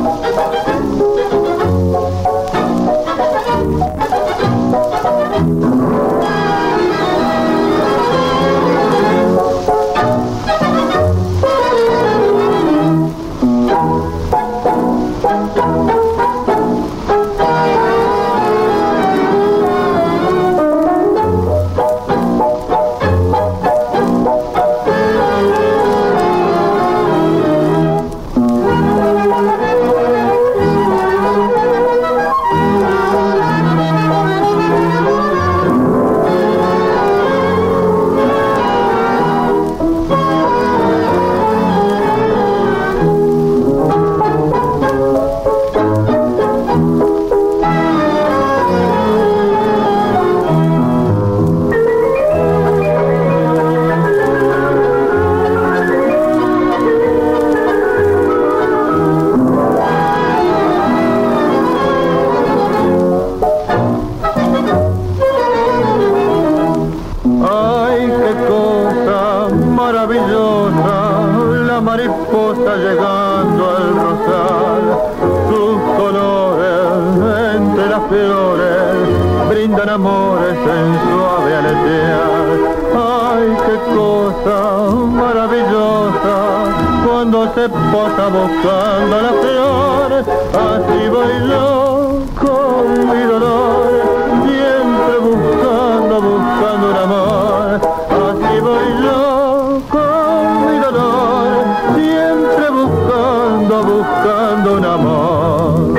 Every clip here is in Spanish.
La mariposa llegando al rosal, sus colores entre las flores brindan amores en suave aletear. Ay, qué cosa maravillosa cuando se posa buscando la flor. Así voy yo con mi dolor, siempre buscando un amor. Así voy yo con mi dolor, siempre buscando un amor.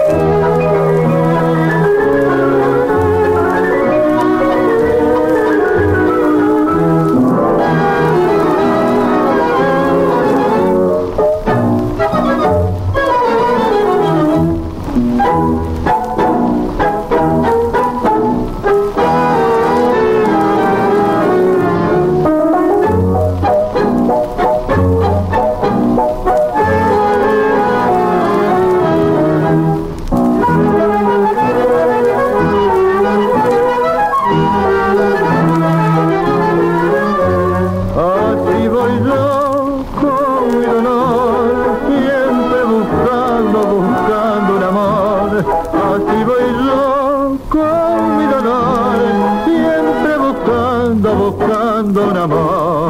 Así voy yo con mi dolor, siempre buscando un amor.